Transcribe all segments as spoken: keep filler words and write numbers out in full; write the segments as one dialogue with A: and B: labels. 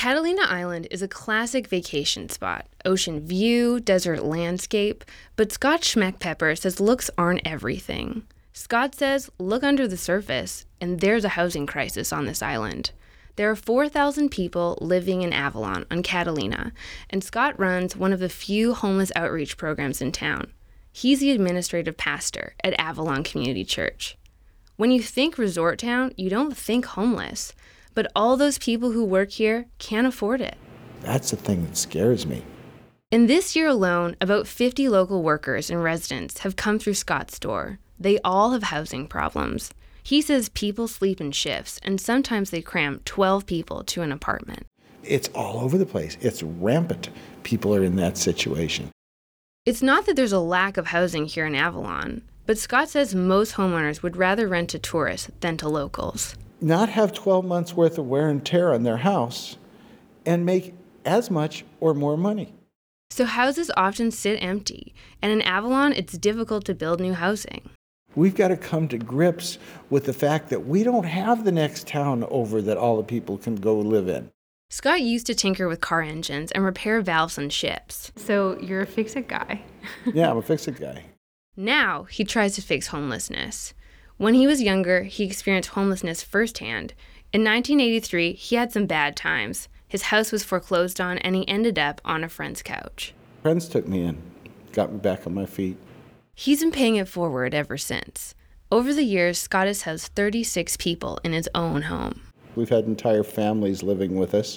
A: Catalina Island is a classic vacation spot. Ocean view, desert landscape, but Scott Schmeckpepper says looks aren't everything. Scott says look under the surface, and there's a housing crisis on this island. There are four thousand people living in Avalon on Catalina, and Scott runs one of the few homeless outreach programs in town. He's the administrative pastor at Avalon Community Church. When you think resort town, you don't think homeless. But all those people who work here can't afford it.
B: That's the thing that scares me.
A: In this year alone, about fifty local workers and residents have come through Scott's door. They all have housing problems. He says people sleep in shifts, and sometimes they cram twelve people to an apartment.
B: It's all over the place. It's rampant. People are in that situation.
A: It's not that there's a lack of housing here in Avalon, but Scott says most homeowners would rather rent to tourists than to locals.
B: Not have twelve months worth of wear and tear on their house and make as much or more money.
A: So houses often sit empty, and in Avalon, it's difficult to build new housing.
B: We've got to come to grips with the fact that we don't have the next town over that all the people can go live in.
A: Scott used to tinker with car engines and repair valves on ships. So you're a fix-it guy.
B: Yeah, I'm a fix-it guy.
A: Now he tries to fix homelessness. When he was younger, he experienced homelessness firsthand. In nineteen eighty-three, he had some bad times. His house was foreclosed on, and he ended up on a friend's couch.
B: Friends took me in, got me back on my feet.
A: He's been paying it forward ever since. Over the years, Scott has housed thirty-six people in his own home.
B: We've had entire families living with us.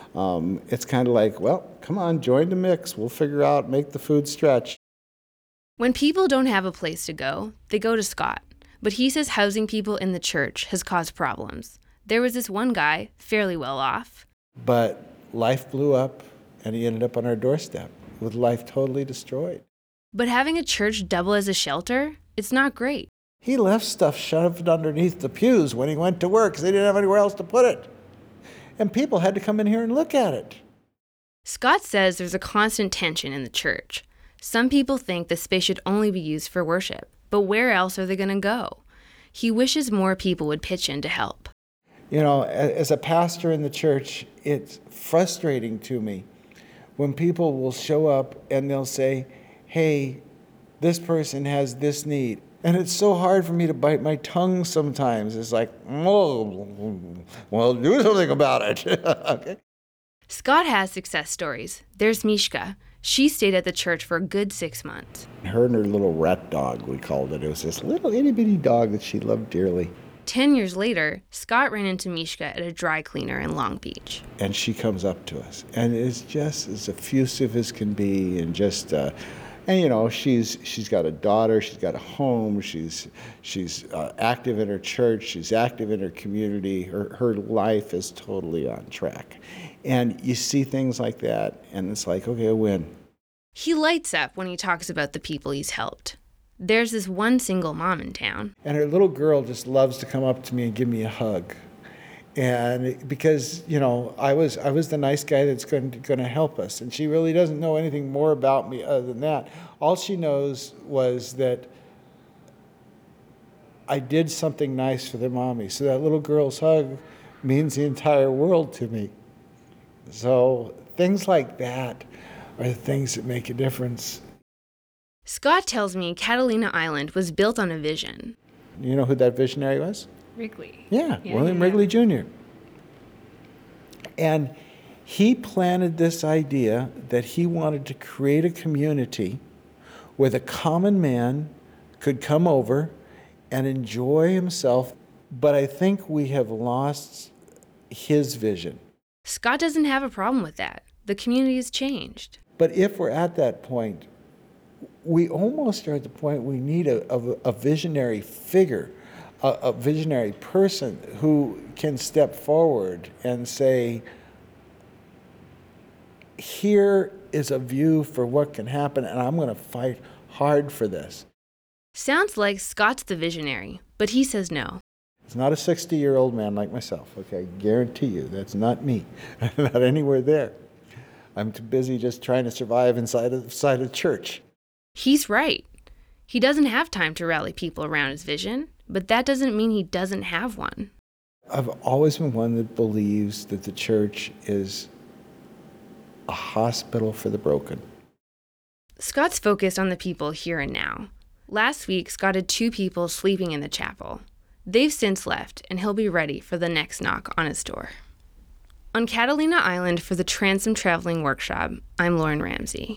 B: Um, it's kind of like, well, come on, join the mix. We'll figure out, make the food stretch.
A: When people don't have a place to go, they go to Scott. But he says housing people in the church has caused problems. There was this one guy, fairly well off.
B: But life blew up, and he ended up on our doorstep with life totally destroyed.
A: But having a church double as a shelter, it's not great.
B: He left stuff shoved underneath the pews when he went to work because they didn't have anywhere else to put it. And people had to come in here and look at it.
A: Scott says there's a constant tension in the church. Some people think the space should only be used for worship. But where else are they going to go? He wishes more people would pitch in to help.
B: You know, as a pastor in the church, it's frustrating to me when people will show up and they'll say, hey, this person has this need. And it's so hard for me to bite my tongue sometimes. It's like, oh, well, do something about it. Okay.
A: Scott has success stories. There's Mishka. She stayed at the church for a good six months.
B: Her and her little rat dog, we called it. It was this little itty-bitty dog that she loved dearly.
A: Ten years later, Scott ran into Mishka at a dry cleaner in Long Beach.
B: And she comes up to us, and is just as effusive as can be, and just, uh, and you know, she's she's got a daughter, she's got a home, she's she's uh, active in her church, she's active in her community. Her her life is totally on track. And you see things like that, and it's like, okay, a win.
A: He lights up when he talks about the people he's helped. There's this one single mom in town.
B: And her little girl just loves to come up to me and give me a hug. And because, you know, I was I was the nice guy that's going to, going to help us. And she really doesn't know anything more about me other than that. All she knows was that I did something nice for the mommy. So that little girl's hug means the entire world to me. So things like that are the things that make a difference.
A: Scott tells me Catalina Island was built on a vision.
B: You know who that visionary was?
A: Wrigley.
B: Yeah,
A: yeah
B: William
A: yeah.
B: Wrigley Junior And he planted this idea that he wanted to create a community where the common man could come over and enjoy himself. But I think we have lost his vision.
A: Scott doesn't have a problem with that. The community has changed.
B: But if we're at that point, we almost are at the point we need a, a, a visionary figure, a, a visionary person who can step forward and say, here is a view for what can happen, and I'm going to fight hard for this.
A: Sounds like Scott's the visionary, but he says no.
B: It's not a sixty-year-old man like myself, okay? I guarantee you, that's not me. I'm not anywhere there. I'm too busy just trying to survive inside of, inside of church.
A: He's right. He doesn't have time to rally people around his vision, but that doesn't mean he doesn't have one.
B: I've always been one that believes that the church is a hospital for the broken.
A: Scott's focused on the people here and now. Last week, Scott had two people sleeping in the chapel. They've since left, and he'll be ready for the next knock on his door. On Catalina Island for the Transom Traveling Workshop, I'm Lauren Ramsey.